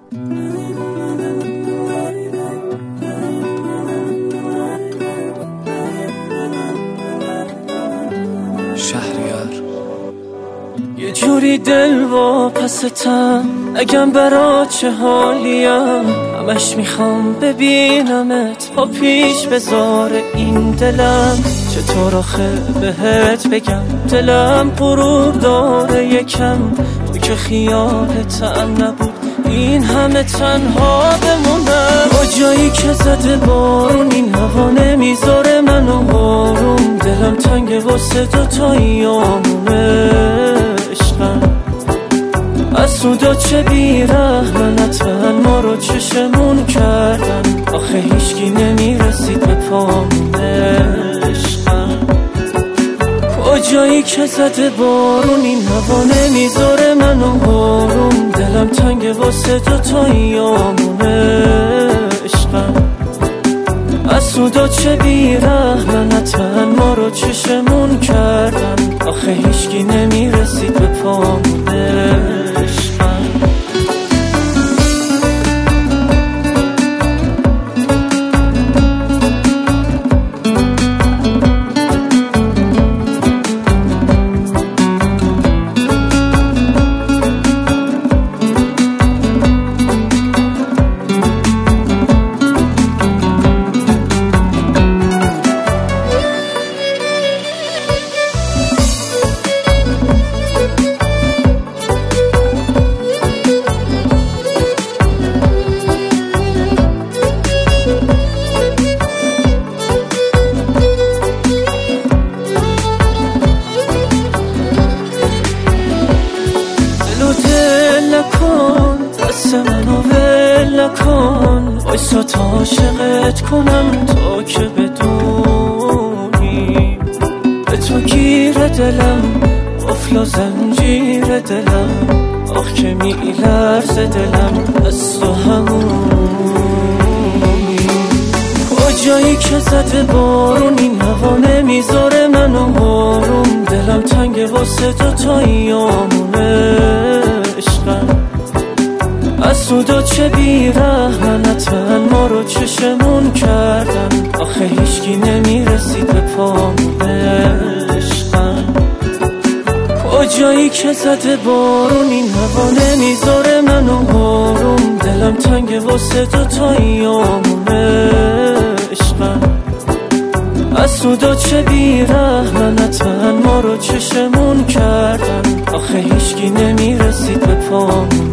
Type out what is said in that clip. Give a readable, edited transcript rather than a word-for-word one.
شهریار یه جوری دل واپستم نگم برا چه حالیم، همش میخوام ببینمت پا پیش بذار این دلم. چطور آخه بهت بگم دلم غروب داره یکم، تو که خیالتم نبود این همه تنها بمونم. جایی که زده بارون این هوا نمیذاره منو آروم، دلم تنگه واسه دوتایی آمونه عشقم. از سودا چه بیرحمتن ما رو چشمون کردن، آخه هیچکی نمیرسید به پامونه عشقم. کجایی که زده بارون این هوا نمیذاره منو آروم، دلم تنگه واسه دوتایی آمونه عشقم. از سودا چه بیرحمتن ما رو چشمون کردن، آخه هیچکی نمیرسید به پامونه عشقم. دست منو ول نکن، وایسا تا عاشقت کنم تا که بدونی به تو گیر دلم قفل و زنجیر دلم، آخ که میلرزه دلم از تو همونی. کجایی که زده بارون این هوا نمیذاره منو آروم، دلم تنگه واسه دوتایی آمونه عشقم. از سودا چه بیرحمتن ما رو چشمون کردن، آخه هیچکی نمیرسید به پامونه عشقم. کجایی که زده بارون این هوا نمیذاره منو آروم، دلم تنگه واسه دوتایی آمونه عشقم. از سودا چه بیرحمتن ما رو چشمون کردن، آخه هیچکی نمیرسید به پامونه.